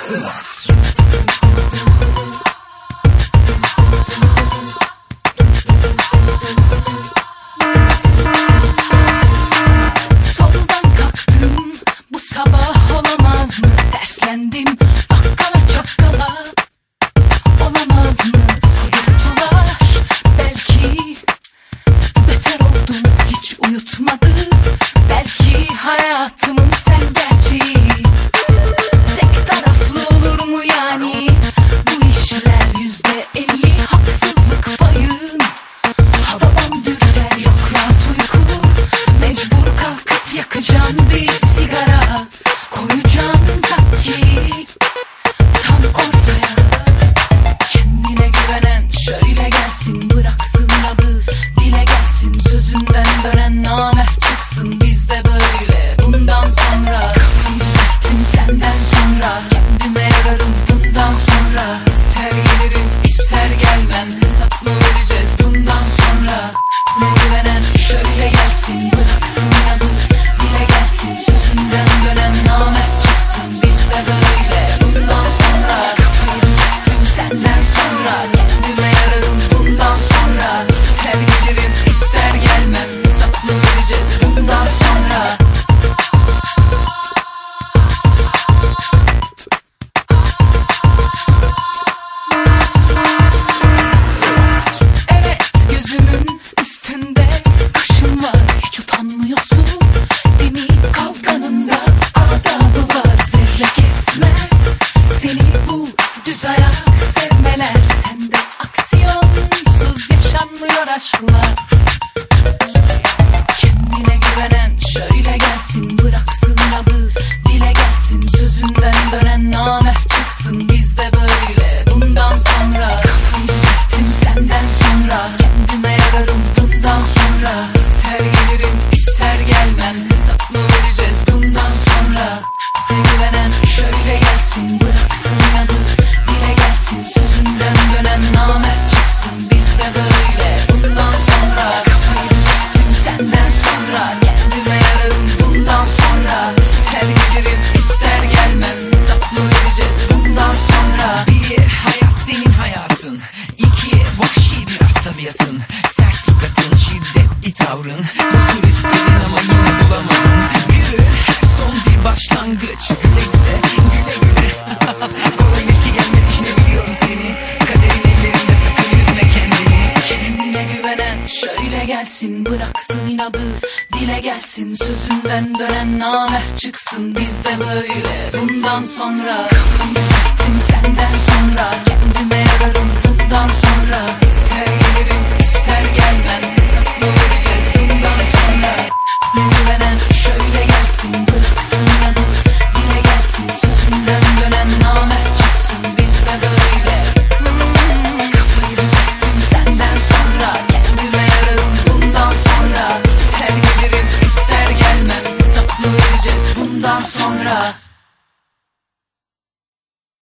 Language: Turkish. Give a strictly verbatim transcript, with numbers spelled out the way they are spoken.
bıraksın. Soldan kalktım, bu sabah olamaz mı? Terslendim, bakkala çakkala. Olamaz mı? Uyuttular, belki. Beter oldum, hiç uyutmadı. Belki hayatımın sen gerçeği. Tek taraflı olur mu yani? Bu işler yüzde elli haksızlık payın. Babam dürter, yok rahat uyku. Mecbur kalkıp yakacağım bir sigara. Koyacağım takkiyi tam ortaya. Kendine güvenen şöyle gelsin, bıraksın adı dile gelsin. Sözünden dönen namert çıksın, bizde böyle bundan sonra. Kafayı serttim senden sonra, kendime yararım bundan sonra. İster gelirim ister gelmem, hesap mı vereceğiz bundan sonra? Ne güvenen şöyle gelsin, bıraksın adı dile gelsin. Sözünden dönen namert çıksın, bizde böyle bundan sonra. Kafayı serttim senden sonra, kendime yararım bundan sonra. İster gelirim ister gelmem, hesap mı vereceğiz bundan sonra? Evet, gözümün üstünde kaşın var, hiç utanmıyorsun değil mi? Kavganın da adabı var, zerre kesmez seni bu düz ayak sevmeler. Sende aksiyonsuz yaşanmıyor aşklar. Kendine güvenen şöyle gelsin, bıraksın adı dile gelsin. Sözünden dönen namert çıksın, bizde böyle bundan sonra. Kafayı serttim senden sonra, kendime yararım bundan sonra. İster gelirim ister gelmem, hesap mı vereceğiz bundan sonra? Ne güvenen şöyle gelsin, bıraksın adı dile gelsin. Sözünden dönen namert çıksın, bizde böyle bundan sonra. Kafayı serttim senden sonra, kendime yararım bundan sonra. İster gelirim ister gelmem, hesap mı vereceğiz bundan sonra? Bir, hayat senin hayatın. İki, vahşi biraz tabiatın. Sert lügatın, şiddetli tavrın. Huzur istedin ama yine bulamadın. Yürü, her son bir başlangıç. Güle güle, güle güle. Kolay ilişki gelmez işine, biliyorum seni. Kaderin ellerinde, sakın üzme kendini. Kendine güvenen şöyle gelsin, bıraksın inadı dile gelsin. Sözünden dönen namert çıksın, bizde böyle bundan sonra. Kafayı serttim senden sonra, kendime yararım bundan sonra. İster gelirim ister gelmem, hesap mı vereceğiz bundan sonra? Ne güvenen şöyle gelsin, bıraksın